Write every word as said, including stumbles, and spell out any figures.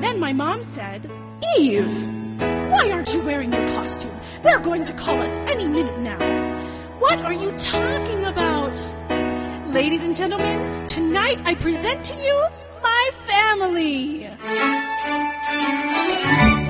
then my mom said, Eve, why aren't you wearing your costume? They're going to call us any minute now. What are you talking about? Ladies and gentlemen, tonight I present to you my family.